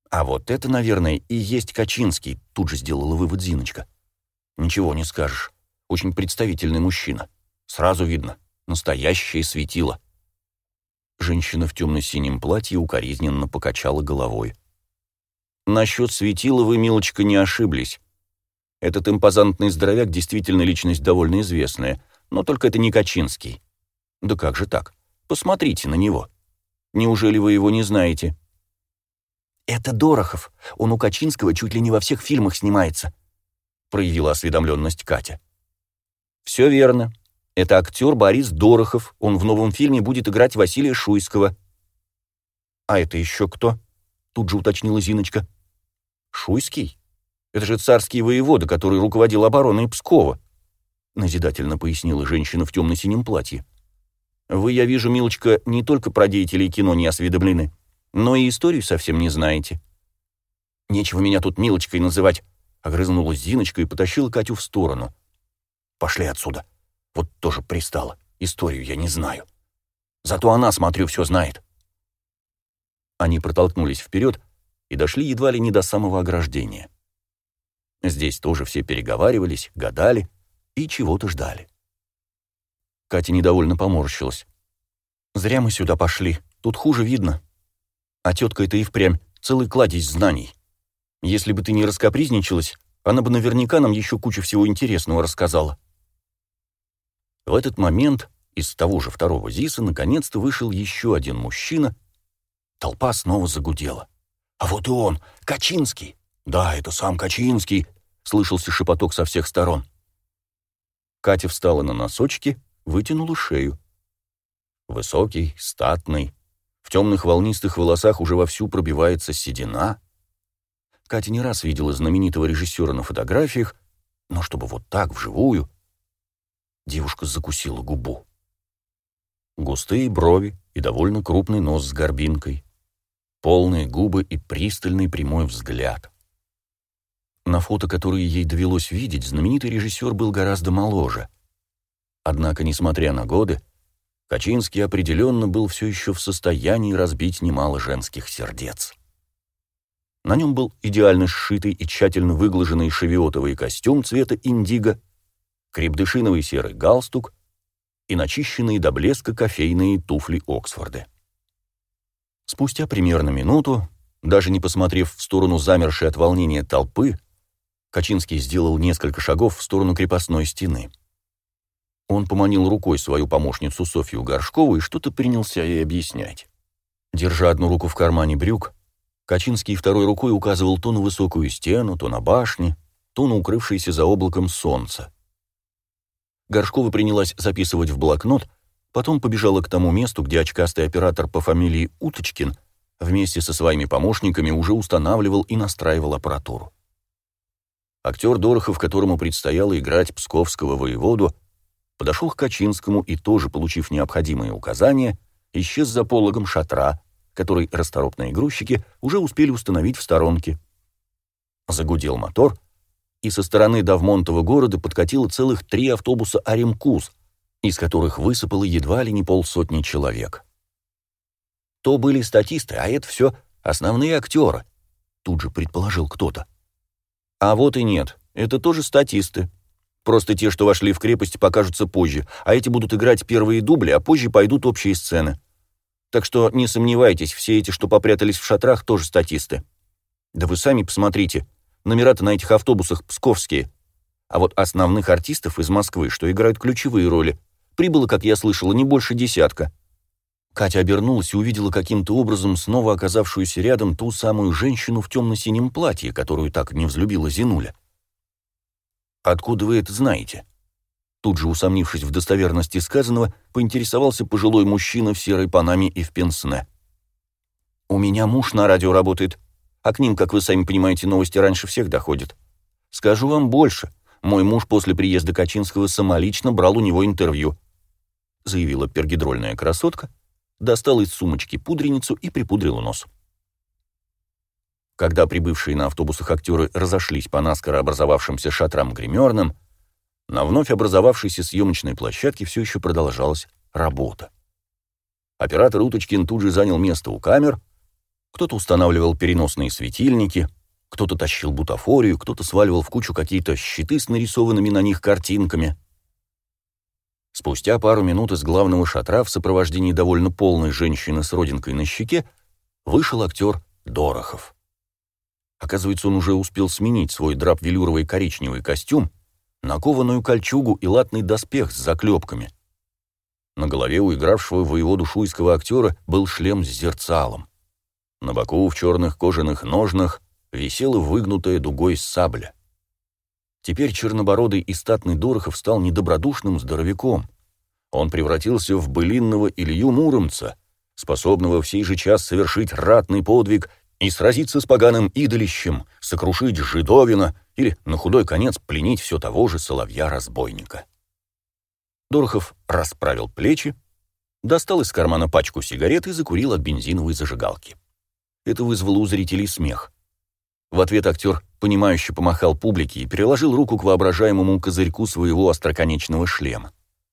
А вот это, наверное, и есть Качинский, тут же сделала вывод Зиночка. Ничего не скажешь. Очень представительный мужчина. Сразу видно. Настоящее светило. Женщина в темно-синем платье укоризненно покачала головой. Насчет светила вы, милочка, не ошиблись. Этот импозантный здоровяк действительно личность довольно известная, но только это не Качинский. Да как же так? Посмотрите на него. Неужели вы его не знаете? Это Дорохов. Он у Качинского чуть ли не во всех фильмах снимается, проявила осведомленность Катя. Все верно. Это актер Борис Дорохов. Он в новом фильме будет играть Василия Шуйского. А это еще кто? Тут же уточнила Зиночка. Шуйский? Это же царский воевода, который руководил обороной Пскова, назидательно пояснила женщина в темно-синем платье. Вы, я вижу, милочка, не только про деятелей кино не осведомлены, но и историю совсем не знаете. Нечего меня тут милочкой называть, огрызнулась Зиночка и потащила Катю в сторону. Пошли отсюда. Вот тоже пристала. Историю я не знаю. Зато она, смотрю, все знает. Они протолкнулись вперед и дошли едва ли не до самого ограждения. Здесь тоже все переговаривались, гадали и чего-то ждали. Катя недовольно поморщилась. «Зря мы сюда пошли, тут хуже видно. А тетка это и впрямь целый кладезь знаний. Если бы ты не раскапризничалась, она бы наверняка нам еще кучу всего интересного рассказала». В этот момент из того же второго ЗИСа наконец-то вышел еще один мужчина. Толпа снова загудела. «А вот и он, Качинский! Да, это сам Качинский!» — слышался шепоток со всех сторон. Катя встала на носочки, вытянула шею. Высокий, статный, в темных волнистых волосах уже вовсю пробивается седина. Катя не раз видела знаменитого режиссера на фотографиях, но чтобы вот так, вживую... Девушка закусила губу. Густые брови и довольно крупный нос с горбинкой, полные губы и пристальный прямой взгляд. На фото, которые ей довелось видеть, знаменитый режиссер был гораздо моложе. Однако, несмотря на годы, Качинский определенно был все еще в состоянии разбить немало женских сердец. На нем был идеально сшитый и тщательно выглаженный шевиотовый костюм цвета индиго, крепдышиновый серый галстук и начищенные до блеска кофейные туфли Оксфорды. Спустя примерно минуту, даже не посмотрев в сторону замершей от волнения толпы, Качинский сделал несколько шагов в сторону крепостной стены. Он поманил рукой свою помощницу Софью Горшкову и что-то принялся ей объяснять. Держа одну руку в кармане брюк, Качинский второй рукой указывал то на высокую стену, то на башни, то на укрывшееся за облаком солнце. Горшкова принялась записывать в блокнот, потом побежала к тому месту, где очкастый оператор по фамилии Уточкин вместе со своими помощниками уже устанавливал и настраивал аппаратуру. Актер Дорохов, которому предстояло играть псковского воеводу, подошел к Качинскому и, тоже получив необходимые указания, исчез за пологом шатра, который расторопные грузчики уже успели установить в сторонке. Загудел мотор, и со стороны Давмонтова города подкатило целых 3 автобуса «Аремкуз», из которых высыпало едва ли не 50 человек. То были статисты, а это все основные актеры, тут же предположил кто-то. А вот и нет, это тоже статисты. Просто те, что вошли в крепость, покажутся позже, а эти будут играть первые дубли, а позже пойдут общие сцены. Так что не сомневайтесь, все эти, что попрятались в шатрах, тоже статисты. Да вы сами посмотрите, номера-то на этих автобусах псковские. А вот основных артистов из Москвы, что играют ключевые роли, прибыло, как я слышала, не больше 10. Катя обернулась и увидела каким-то образом снова оказавшуюся рядом ту самую женщину в темно-синем платье, которую так не взлюбила Зинуля. «Откуда вы это знаете?» Тут же, усомнившись в достоверности сказанного, поинтересовался пожилой мужчина в серой панаме и в пенсне. «У меня муж на радио работает, а к ним, как вы сами понимаете, новости раньше всех доходят. Скажу вам больше, мой муж после приезда Качинского самолично брал у него интервью», заявила пергидрольная красотка, достала из сумочки пудреницу и припудрила нос. Когда прибывшие на автобусах актеры разошлись по наскоро образовавшимся шатрам гримерным, на вновь образовавшейся съемочной площадке все еще продолжалась работа. Оператор Уточкин тут же занял место у камер, Кто-то устанавливал переносные светильники, кто-то тащил бутафорию, кто-то сваливал в кучу какие-то щиты с нарисованными на них картинками. Спустя пару минут из главного шатра в сопровождении довольно полной женщины с родинкой на щеке вышел актер Дорохов. Оказывается, он уже успел сменить свой драп-велюровый коричневый костюм на кованую кольчугу и латный доспех с заклепками. На голове у игравшего воеводу шуйского актера был шлем с зерцалом. На боку в черных кожаных ножнах висела выгнутая дугой сабля. Теперь чернобородый и статный Дорохов стал недобродушным здоровяком. Он превратился в былинного Илью Муромца, способного в сей же час совершить ратный подвиг и сразиться с поганым идолищем, сокрушить жидовина или, на худой конец, пленить все того же соловья-разбойника. Дорохов расправил плечи, достал из кармана пачку сигарет и закурил от бензиновой зажигалки. Это вызвало у зрителей смех. В ответ актер, понимающе помахал публике и переложил руку к воображаемому козырьку своего остроконечного шлема.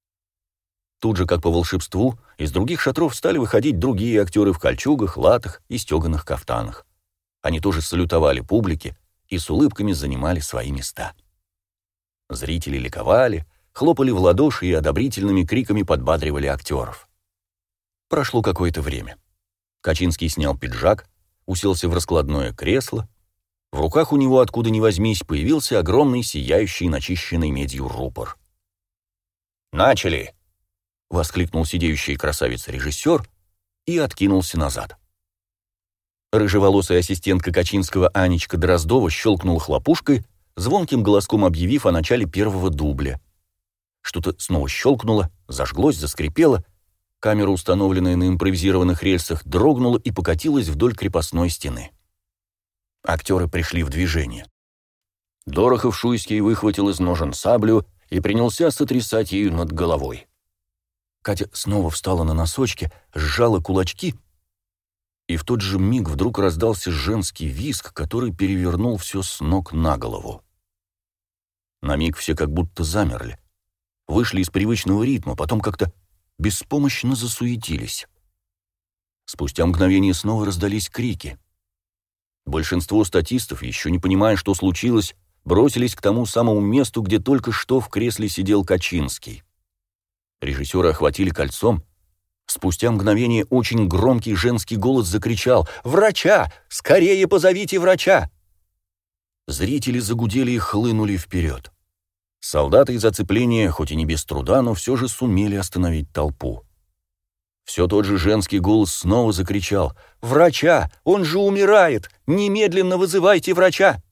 Тут же, как по волшебству, из других шатров стали выходить другие актеры в кольчугах, латах и стеганых кафтанах. Они тоже салютовали публике и с улыбками занимали свои места. Зрители ликовали, хлопали в ладоши и одобрительными криками подбадривали актеров. Прошло какое-то время. Качинский снял пиджак, уселся в раскладное кресло. В руках у него, откуда ни возьмись, появился огромный, сияющий, начищенный медью рупор. «Начали!» — воскликнул сидеющий красавец-режиссер и откинулся назад. Рыжеволосая ассистентка Качинского Анечка Дроздова щелкнула хлопушкой, звонким голоском объявив о начале первого дубля. Что-то снова щелкнуло, зажглось, заскрипело. Камера, установленная на импровизированных рельсах, дрогнула и покатилась вдоль крепостной стены. Актеры пришли в движение. Дорохов Шуйский выхватил из ножен саблю и принялся сотрясать ею над головой. Катя снова встала на носочки, сжала кулачки, и в тот же миг вдруг раздался женский визг, который перевернул все с ног на голову. На миг все как будто замерли, вышли из привычного ритма, потом как-то беспомощно засуетились. Спустя мгновение снова раздались крики. Большинство статистов, еще не понимая, что случилось, бросились к тому самому месту, где только что в кресле сидел Качинский. Режиссера охватили кольцом. Спустя мгновение очень громкий женский голос закричал: «Врача! Скорее позовите врача!» Зрители загудели и хлынули вперед. Солдаты из оцепления, хоть и не без труда, но все же сумели остановить толпу. Все тот же женский голос снова закричал: «Врача! Он же умирает! Немедленно вызывайте врача!»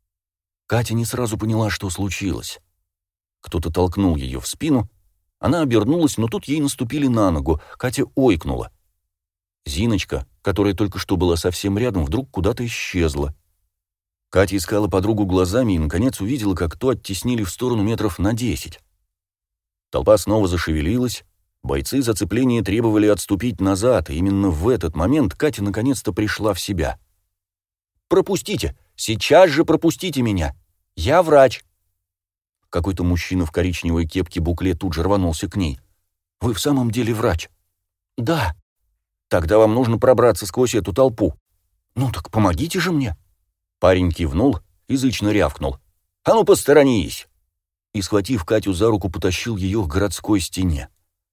Катя не сразу поняла, что случилось. Кто-то толкнул ее в спину. Она обернулась, но тут ей наступили на ногу. Катя ойкнула. Зиночка, которая только что была совсем рядом, вдруг куда-то исчезла. Катя искала подругу глазами и, наконец, увидела, как то оттеснили в сторону метров на 10. Толпа снова зашевелилась. Бойцы зацепления требовали отступить назад, и именно в этот момент Катя наконец-то пришла в себя. «Пропустите! Сейчас же пропустите меня! Я врач!» Какой-то мужчина в коричневой кепке-букле тут же рванулся к ней. «Вы в самом деле врач?» «Да». «Тогда вам нужно пробраться сквозь эту толпу». «Ну так помогите же мне». Парень кивнул, язычно рявкнул: «А ну посторонись!» И, схватив Катю за руку, потащил ее к городской стене.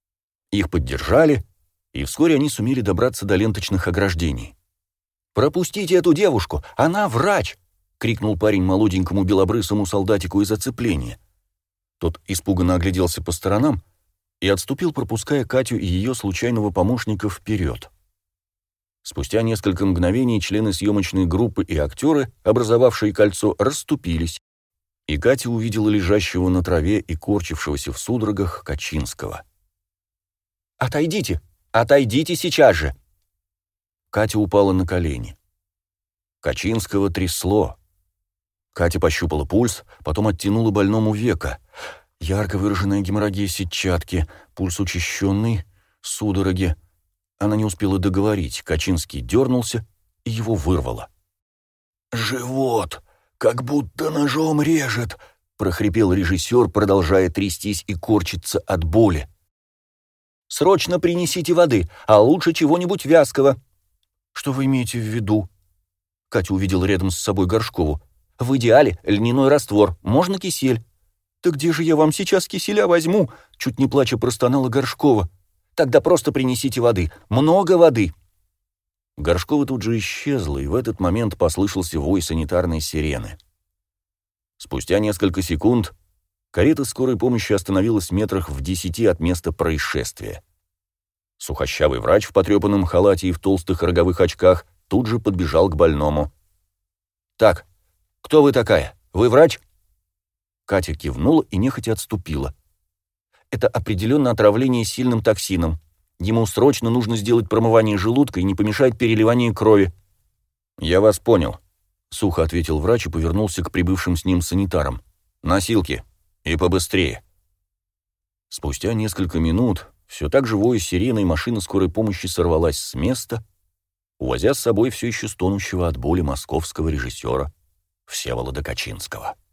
Их поддержали, и вскоре они сумели добраться до ленточных ограждений. «Пропустите эту девушку! Она врач!» — крикнул парень молоденькому белобрысому солдатику из оцепления. Тот испуганно огляделся по сторонам и отступил, пропуская Катю и ее случайного помощника вперед. Спустя несколько мгновений члены съемочной группы и актеры, образовавшие кольцо, расступились, и Катя увидела лежащего на траве и корчившегося в судорогах Качинского. «Отойдите! Отойдите сейчас же!» Катя упала на колени. Качинского трясло. Катя пощупала пульс, потом оттянула больному веко. Ярко выраженная геморрагия сетчатки, пульс учащенный, судороги. Она не успела договорить. Качинский дернулся, и его вырвало. «Живот! Как будто ножом режет!» — прохрипел режиссер, продолжая трястись и корчиться от боли. «Срочно принесите воды, а лучше чего-нибудь вязкого». «Что вы имеете в виду?» Катя увидела рядом с собой Горшкову. «В идеале льняной раствор, можно кисель». «Да где же я вам сейчас киселя возьму?» Чуть не плача простонала Горшкова. «Тогда просто принесите воды, много воды». Горшкова тут же исчезла, и в этот момент послышался вой санитарной сирены. Спустя несколько секунд карета скорой помощи остановилась метрах в 10 от места происшествия. Сухощавый врач в потрепанном халате и в толстых роговых очках тут же подбежал к больному. «Так, кто вы такая? Вы врач?» Катя кивнула и нехотя отступила. «Это определенно отравление сильным токсином. Ему срочно нужно сделать промывание желудка и не помешает переливание крови». «Я вас понял», — сухо ответил врач и повернулся к прибывшим с ним санитарам. «Носилки. И побыстрее». Спустя несколько минут, все так же воя сиреной, машина скорой помощи сорвалась с места, увозя с собой все еще стонущего от боли московского режиссера Всеволода Качинского.